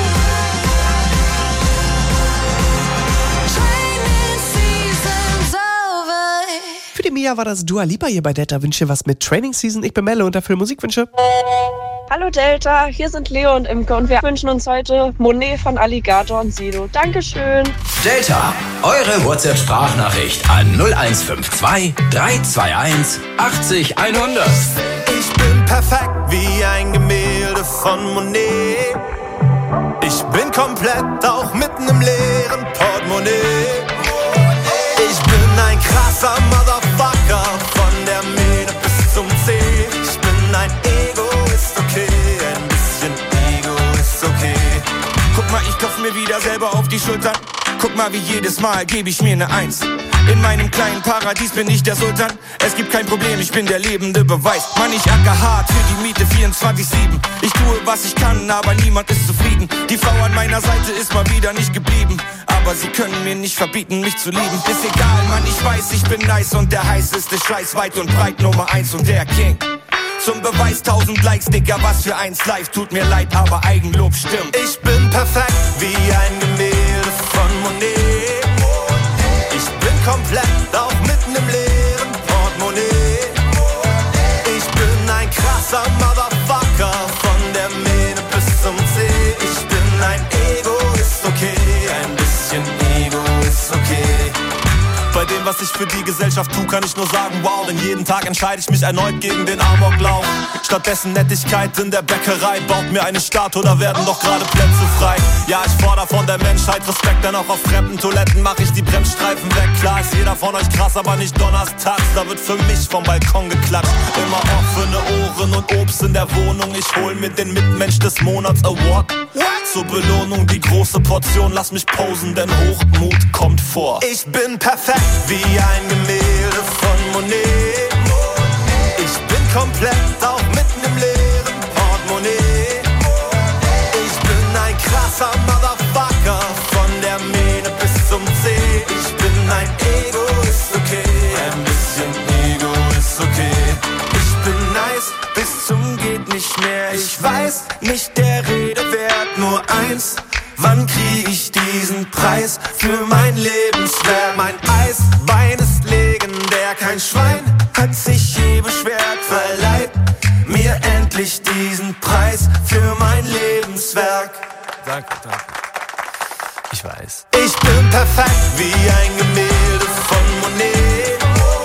training season's over. Für die Mia war das Dua Lipa hier bei Delta. Wünsche was mit Training Season. Ich bin Melle und dafür Musikwünsche. Hallo Delta, hier sind Leo und Imke und wir wünschen uns heute Monet von Alligator und Sido. Dankeschön. Delta, eure WhatsApp-Sprachnachricht an null eins fünf zwei drei zwei eins achtzig hundert. Ich bin perfekt wie ein Gemälde von Monet. Ich bin komplett auch mitten im leeren Portemonnaie. Ich bin ein krasser Motherfucker von der Mähne bis zum C. Ich bin ein Egoist, okay, ein bisschen Ego ist okay. Guck mal, ich klopf mir wieder selber auf die Schultern. Guck mal, wie jedes Mal gebe ich mir eine Eins. In meinem kleinen Paradies bin ich der Sultan. Es gibt kein Problem, ich bin der lebende Beweis. Mann, ich acker hart für die Miete vierundzwanzig sieben. Ich tue, was ich kann, aber niemand ist zufrieden. Die Frau an meiner Seite ist mal wieder nicht geblieben. Aber sie können mir nicht verbieten, mich zu lieben. Ist egal, Mann, ich weiß, ich bin nice und der heißeste Scheiß weit und breit Nummer eins und der King. Zum Beweis tausend Likes, Digga, was für eins live. Tut mir leid, aber Eigenlob stimmt. Ich bin perfekt wie ein Gemälde von Monet. Ich bin komplett auch mitten im leeren Portemonnaie. Ich bin ein krasser Motherfucker von der Mähne bis zum C. Ich bin ein Egoist, okay, ein bisschen Ego ist okay. Bei dem, was ich für die Gesellschaft tue, kann ich nur sagen, wow, denn jeden Tag entscheide ich mich erneut gegen den Amoklauf. Stattdessen Nettigkeit in der Bäckerei, baut mir eine Statue, da werden doch gerade Plätze frei. Ja, ich fordere von der Menschheit Respekt, denn auch auf fremden Toiletten mache ich die Bremsstreifen weg. Klar ist jeder von euch krass, aber nicht donnerstags, da wird für mich vom Balkon geklatscht. Immer offene Ohren und Obst in der Wohnung, ich hol mir den Mitmensch des Monats Award. Zur Belohnung die große Portion, lass mich posen, denn Hochmut kommt vor. Ich bin perfekt wie ein Gemälde von Monet. Ich bin komplett auch mitten im leeren Portemonnaie. Ich bin ein krasser Motherfucker von der Mähne bis zum C. Ich bin ein Egoist, okay, ein bisschen Ego ist okay. Ich bin nice bis zum geht nicht mehr. Ich weiß nicht der Rede wert, nur eins. Wann krieg ich diesen Preis für mein Lebenswerk? Mein Eisbein ist legendär, kein Schwein hat sich je beschwert. Verleiht mir endlich diesen Preis für mein Lebenswerk. Danke, danke. Ich weiß. Ich bin perfekt wie ein Gemälde von Monet.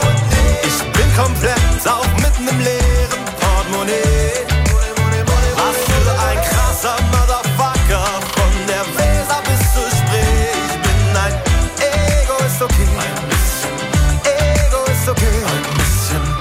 Ich bin komplett auch mitten im leeren Portemonnaie. Was für ein krasser Motherfucker von der Weser bis zur Spree. Ich bin ein Ego ist okay. Ein bisschen Ego ist okay. Ein bisschen.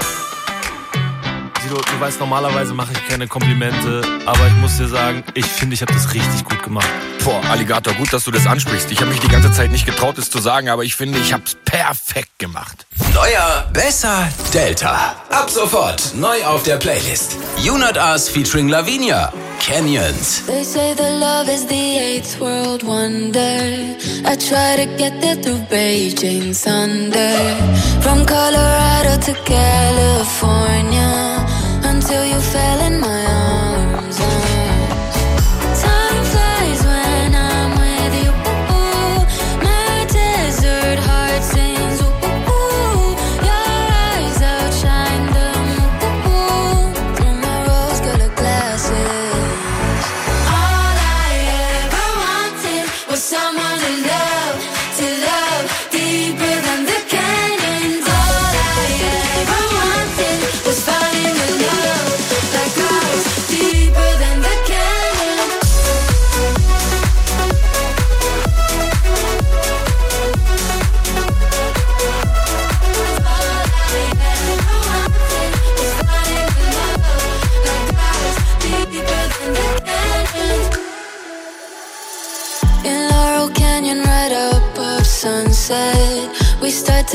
Sido, du weißt, normalerweise mache ich keine Komplimente, aber ich muss dir sagen, ich finde, ich habe das richtig gut gemacht. Boah, Alligator, gut, dass du das ansprichst. Ich habe mich die ganze Zeit nicht getraut, es zu sagen, aber ich finde, ich hab's perfekt gemacht. Neuer, besser, Delta. Ab sofort neu auf der Playlist. You Not Us featuring Lavinia. Canyons. They say that love is the eighth world wonder. I try to get there through Beijing Sunday. From Colorado to California, until you fell in my arms. Time flies when I'm with you. My desert heart sings. Your eyes outshine the moon through my rose-colored glasses. All I ever wanted was someone to love, to love deeper than the canyons. All I ever wanted.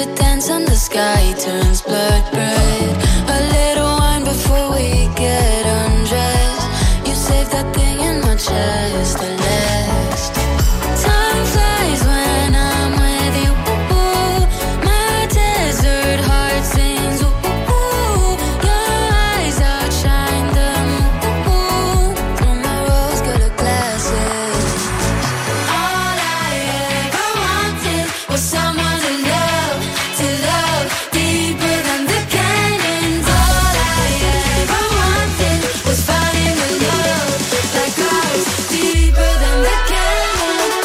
to dance and the sky turns blood red. A little wine before we get undressed. You save that thing in my chest, the last. Time flies when I'm with you. My desert heart sings. Your eyes outshine the moon. Through my rose-colored glasses. All I ever wanted was someone to love, to love deeper than the canyons. All I ever wanted was finding a love like ours, deeper than the canyons.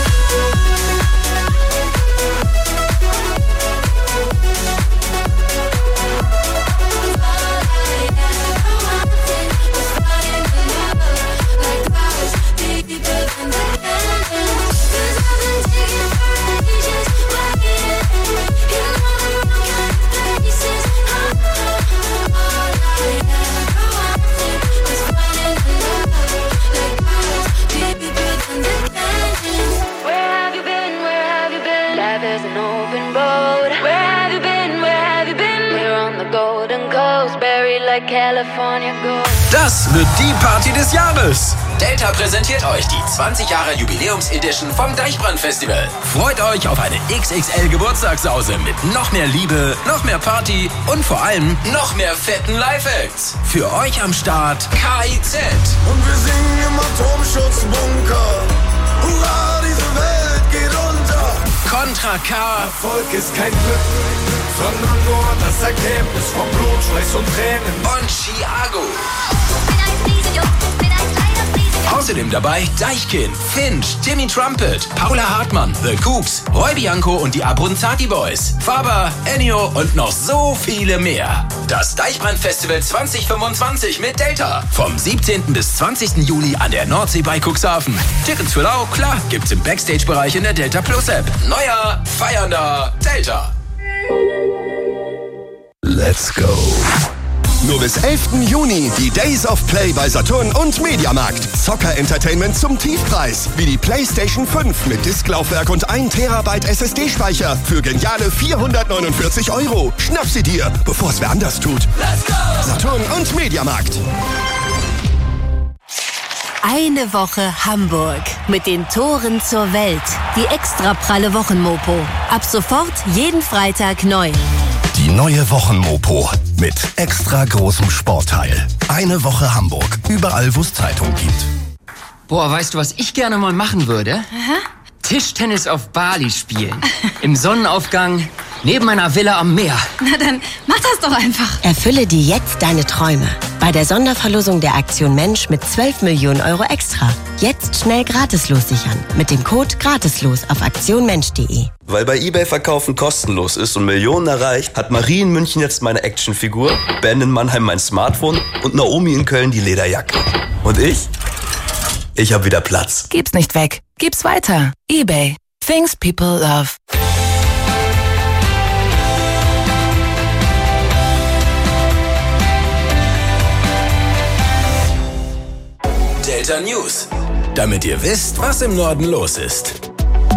Where have you been? Where have you been? Life is an open road. Where have you been? Where have you been? We're on the golden coast, buried like California gold. Das wird die Party des Jahres. Delta präsentiert euch die zwanzig Jahre Jubiläums-Edition vom Deichbrand-Festival. Freut euch auf eine X X L-Geburtstagssause mit noch mehr Liebe, noch mehr Party und vor allem noch mehr fetten Live-Acts. Für euch am Start K I Z. Und wir singen im Atomschutzbunker. Hurra, diese Welt geht unter. Contra K. Erfolg ist kein Glück, sondern nur das Ergebnis von Blut, Schweiß und Tränen. Und Chiago. Außerdem dabei Deichkind, Finch, Timmy Trumpet, Paula Hartmann, The Cooks, Roy Bianco und die Abruzzati Boys, Faber, Ennio und noch so viele mehr. Das Deichbrand-Festival zwanzig fünfundzwanzig mit Delta. Vom siebzehnten bis zwanzigsten Juli an der Nordsee bei Cuxhaven. Tickets für lau, klar, gibt's im Backstage-Bereich in der Delta Plus App. Neuer, feiernder Delta. Let's go. Nur bis elften Juni die Days of Play bei Saturn und Mediamarkt. Zocker-Entertainment zum Tiefpreis. Wie die PlayStation fünf mit Disklaufwerk und ein Terabyte S S D-Speicher für geniale vierhundertneunundvierzig Euro. Schnapp sie dir, bevor es wer anders tut. Let's go! Saturn und Mediamarkt. Eine Woche Hamburg mit den Toren zur Welt. Die extra pralle Wochenmopo. Ab sofort jeden Freitag neu. Die neue Wochenmopo mit extra großem Sportteil. Eine Woche Hamburg. Überall, wo es Zeitung gibt. Boah, weißt du, was ich gerne mal machen würde? Aha. Tischtennis auf Bali spielen. Im Sonnenaufgang, neben einer Villa am Meer. Na dann, mach das doch einfach. Erfülle dir jetzt deine Träume. Bei der Sonderverlosung der Aktion Mensch mit zwölf Millionen Euro extra. Jetzt schnell gratislos sichern. Mit dem Code gratislos auf aktionmensch punkt de. Weil bei eBay Verkaufen kostenlos ist und Millionen erreicht, hat Marie in München jetzt meine Actionfigur, Ben in Mannheim mein Smartphone und Naomi in Köln die Lederjacke. Und ich? Ich hab wieder Platz. Gib's nicht weg. Gib's weiter. eBay. Things people love. Delta News. Damit ihr wisst, was im Norden los ist.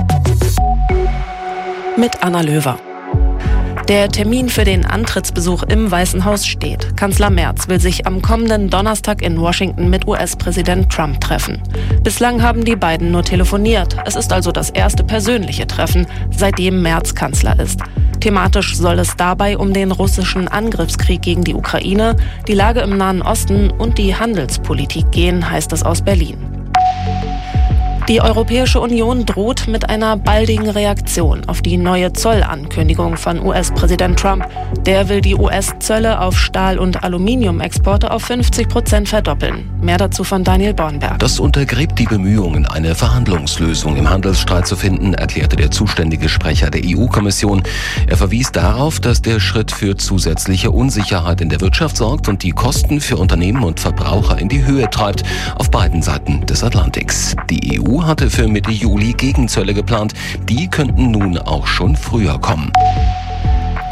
Mit Anna Löwer. Der Termin für den Antrittsbesuch im Weißen Haus steht. Kanzler Merz will sich am kommenden Donnerstag in Washington mit U S-Präsident Trump treffen. Bislang haben die beiden nur telefoniert. Es ist also das erste persönliche Treffen, seitdem Merz Kanzler ist. Thematisch soll es dabei um den russischen Angriffskrieg gegen die Ukraine, die Lage im Nahen Osten und die Handelspolitik gehen, heißt es aus Berlin. Die Europäische Union droht mit einer baldigen Reaktion auf die neue Zollankündigung von U S-Präsident Trump. Der will die U S-Zölle auf Stahl- und Aluminiumexporte auf fünfzig Prozent verdoppeln. Mehr dazu von Daniel Bornberg. Das untergräbt die Bemühungen, eine Verhandlungslösung im Handelsstreit zu finden, erklärte der zuständige Sprecher der E U-Kommission. Er verwies darauf, dass der Schritt für zusätzliche Unsicherheit in der Wirtschaft sorgt und die Kosten für Unternehmen und Verbraucher in die Höhe treibt, auf beiden Seiten des Atlantiks. Die E U hatte für Mitte Juli Gegenzölle geplant. Die könnten nun auch schon früher kommen.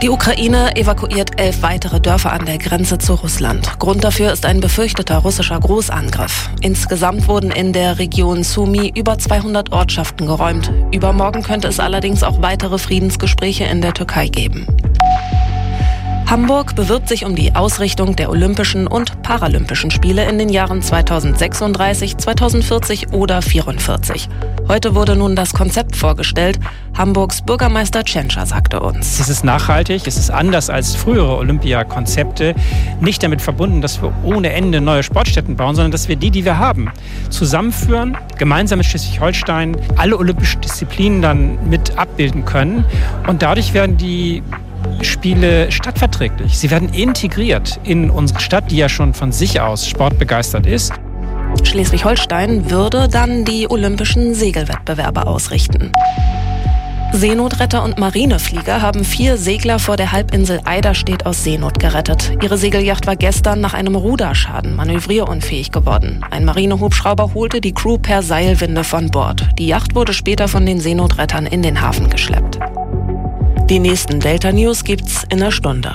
Die Ukraine evakuiert elf weitere Dörfer an der Grenze zu Russland. Grund dafür ist ein befürchteter russischer Großangriff. Insgesamt wurden in der Region Sumy über zweihundert Ortschaften geräumt. Übermorgen könnte es allerdings auch weitere Friedensgespräche in der Türkei geben. Hamburg bewirbt sich um die Ausrichtung der Olympischen und Paralympischen Spiele in den Jahren zweitausendsechsunddreißig, zweitausendvierzig oder vierundvierzig. Heute wurde nun das Konzept vorgestellt. Hamburgs Bürgermeister Tschentscher sagte uns: Es ist nachhaltig, es ist anders als frühere Olympiakonzepte. Nicht damit verbunden, dass wir ohne Ende neue Sportstätten bauen, sondern dass wir die, die wir haben, zusammenführen, gemeinsam mit Schleswig-Holstein alle olympischen Disziplinen dann mit abbilden können. Und dadurch werden die Spiele stadtverträglich. Sie werden integriert in unsere Stadt, die ja schon von sich aus sportbegeistert ist. Schleswig-Holstein würde dann die olympischen Segelwettbewerbe ausrichten. Seenotretter und Marineflieger haben vier Segler vor der Halbinsel Eiderstedt aus Seenot gerettet. Ihre Segelyacht war gestern nach einem Ruderschaden manövrierunfähig geworden. Ein Marinehubschrauber holte die Crew per Seilwinde von Bord. Die Yacht wurde später von den Seenotrettern in den Hafen geschleppt. Die nächsten Delta News gibt's in einer Stunde.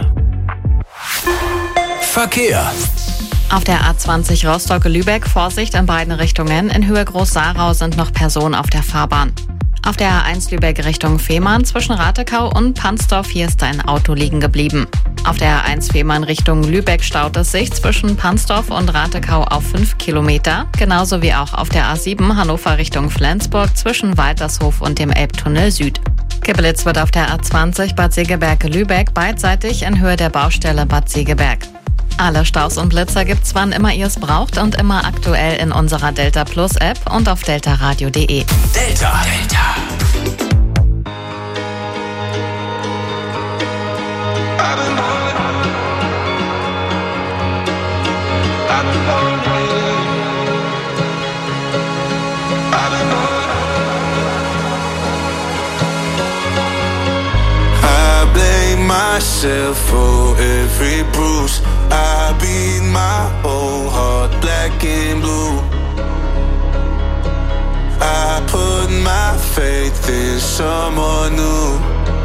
Verkehr. Auf der A zwanzig Rostock-Lübeck Vorsicht in beiden Richtungen. In Höhe Groß-Sarau sind noch Personen auf der Fahrbahn. Auf der A eins Lübeck Richtung Fehmarn zwischen Ratekau und Pansdorf, hier ist ein Auto liegen geblieben. Auf der A eins Fehmarn Richtung Lübeck staut es sich zwischen Pansdorf und Ratekau auf fünf Kilometer. Genauso wie auch auf der A sieben Hannover Richtung Flensburg zwischen Waltershof und dem Elbtunnel Süd. Geblitzt wird auf der A zwanzig Bad Segeberg-Lübeck beidseitig in Höhe der Baustelle Bad Segeberg. Alle Staus und Blitzer gibt's, wann immer ihr es braucht und immer aktuell in unserer Delta Plus App und auf deltaradio punkt de. Delta. Delta. Myself for every bruise. I beat my whole heart black and blue. I put my faith in someone new.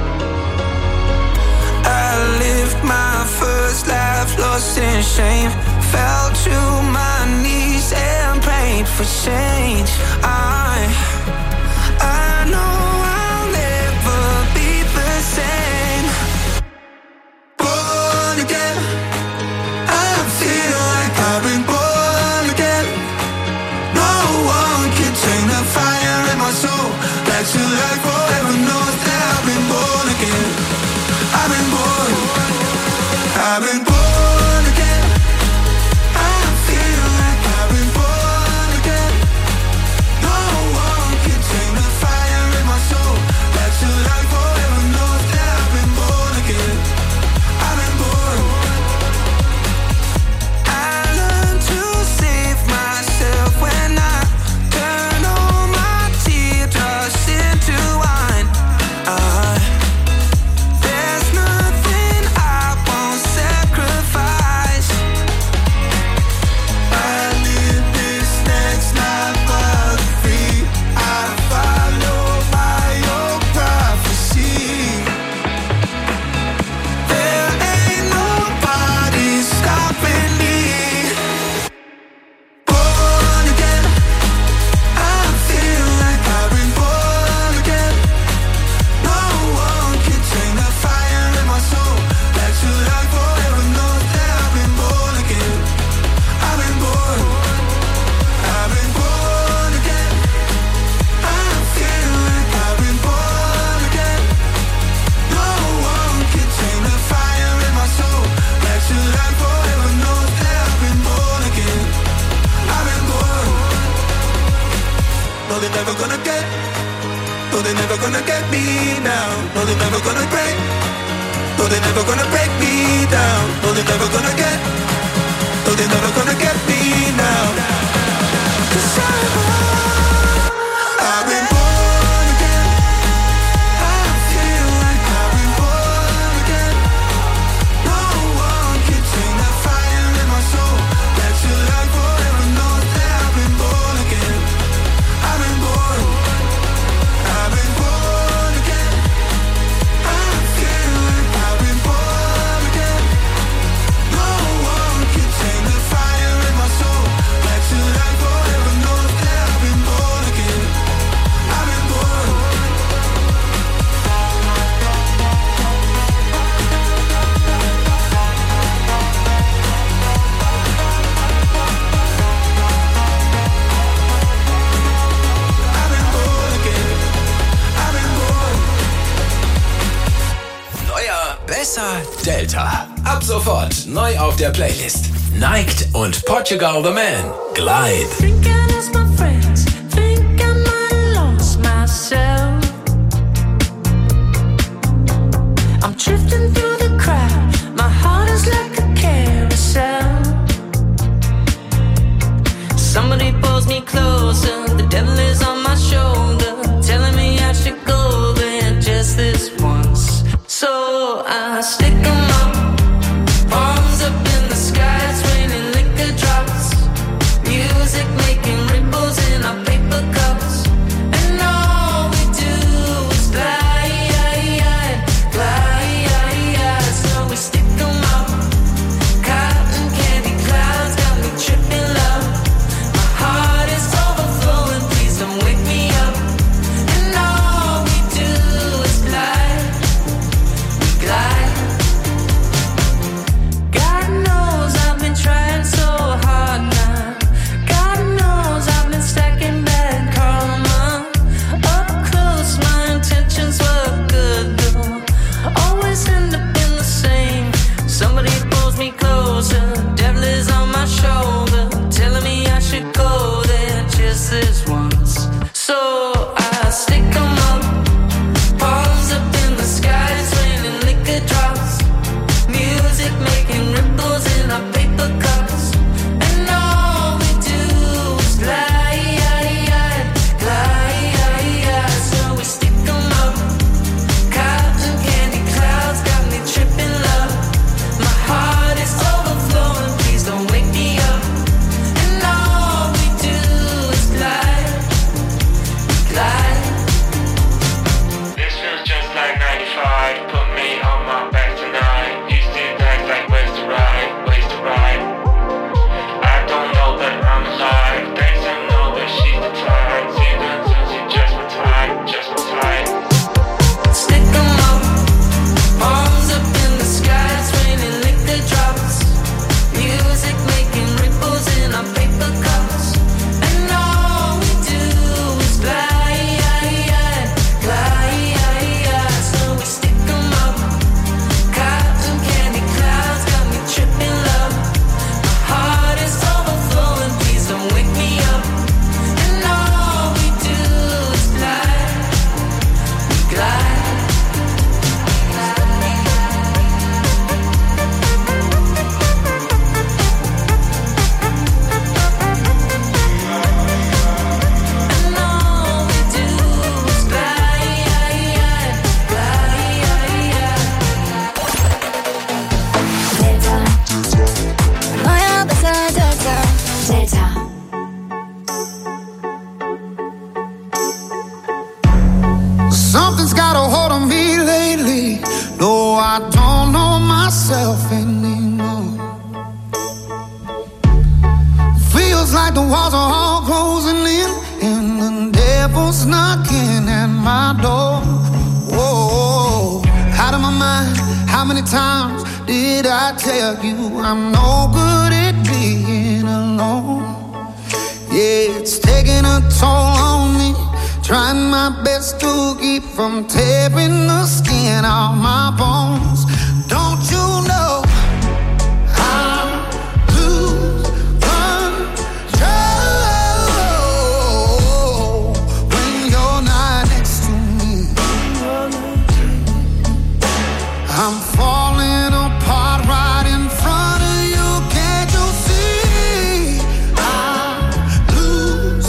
I lived my first life lost in shame. Fell to my knees and prayed for change. I, I know I'll never be the same. Again, I feel like I've been born again. No one can tame the fire in my soul. Back to life forever knows that I've been born again. I've been born. I've been born again. I feel like I've been born again. No one can tame the fire in my soul. Back to life forever knows that I've been born again. I've been born. I've been Besser Delta. Ab sofort neu auf der Playlist. Niked und Portugal the Man. Glide. I'm drifting through the crowd. My heart is like a carousel. Somebody pulls me closer. The devil is on my shoulder, telling me I should go there just this once. So I stick 'em up, palms up in the sky. It's raining liquor drops, music making ripples in our paper cups, and all we do is glide, glide. So we stick 'em up, cotton candy clouds got me tripping love. My heart is overflowing, please don't wake me up. And all we do is glide, we glide. God knows I've been trying so hard now. God knows I've been stacking bad karma. Up close, my intentions were good though. Always end up in the same. Somebody pulls me closer. Devil is on my shoulder, telling me I should go there just this once. So I stick 'em up, palms up in the sky. It's raining liquor drops, music making ripples in our paper cups, and all we do is glide, glide. So we stick 'em up, cotton candy clouds got me tripping love. My heart is overflowing, please don't wake me up. And all we do is glide, glide. This feels just like ninety-five. Put me on my back tonight. Used to dance like ways to ride, ways to ride. I don't know that I'm alive. Thanks, I know that she's the type. See that since she just retired, just retired. Stick 'em up, palms up in the sky. It's raining liquor drops, music making ripples in our paper cups, and all we do is glide, glide. So we stick 'em up, cotton candy clouds got me tripping love. My heart is overflowing, please don't wake me up. And all we do is glide, glide. And all we do is glide, glide. Moja besser Delta. Delta. Something's got a hold on me lately. No, I don't know myself anymore. Feels like the walls are all closing in, and the devil's knocking at my door. Whoa, out of my mind. How many times did I tell you I'm no good at being alone? Yeah, it's taking a toll on me. Trying my best to keep from tearing the skin off my bones. Don't you know I lose control when you're not next to me? I'm falling apart right in front of you. Can't you see? I lose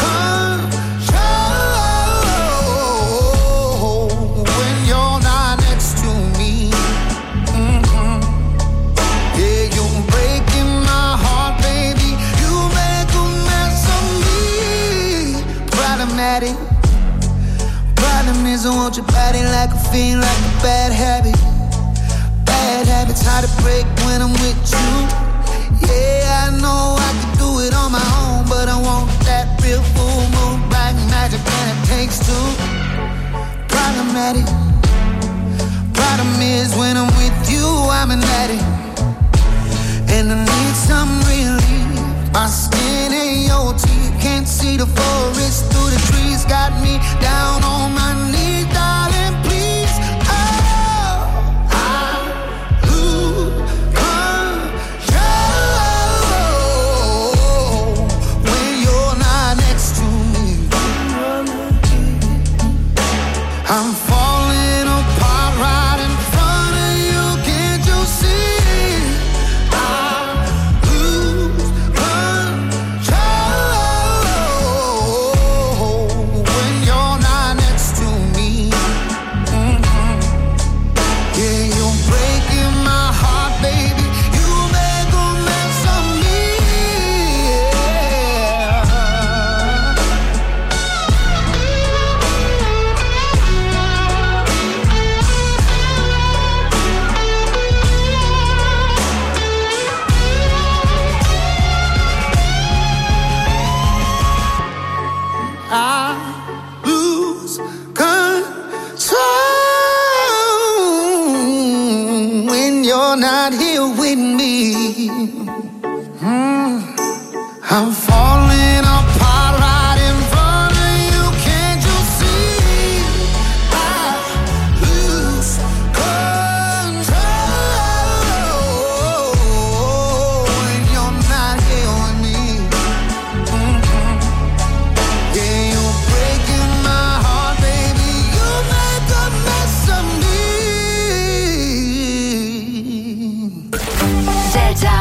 control when you're not next to me. Mm-mm. Yeah, you're breaking my heart, baby. You make a mess of me. Problematic. Problem is I want your body like a fiend, like a bad habit. Bad habits hard to break when I'm with you. Yeah, I know I can do it on my own, but I want that real full moon black magic, and it takes two. Problematic. Problem is when I'm with you, I'm an addict, and I need some relief. My skin ain't your teeth, can't see the forest through the trees. Got me down on my knees, darling, please. Oh, I you're not here with me. Mm. I'm falling apart right in front of you. Can't you see? I lose control when you're not here with me. Mm-hmm. Yeah, you're breaking my heart, baby. You make a mess of me. Delta.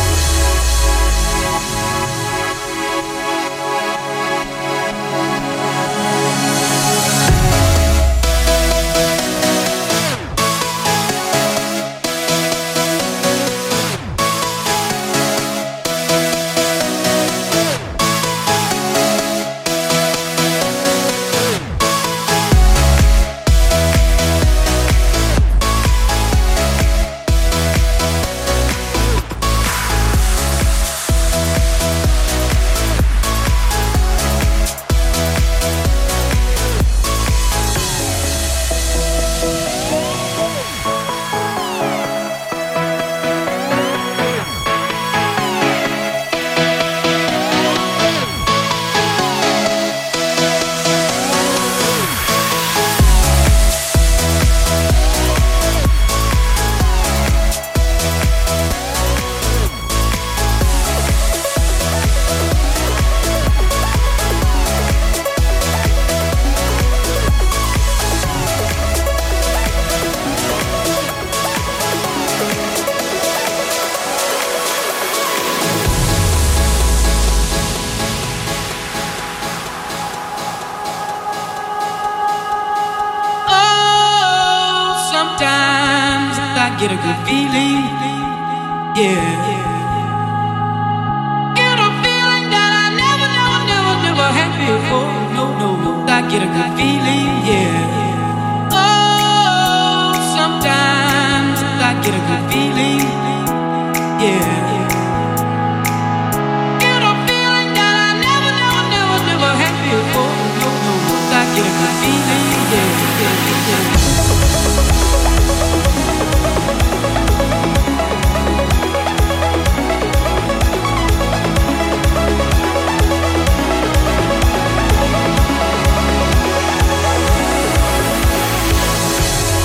Get a good feeling, yeah. Get a feeling that I never, never, never, never had before. No, no, no. I get a good feeling, yeah. Oh, sometimes I get a good feeling, yeah.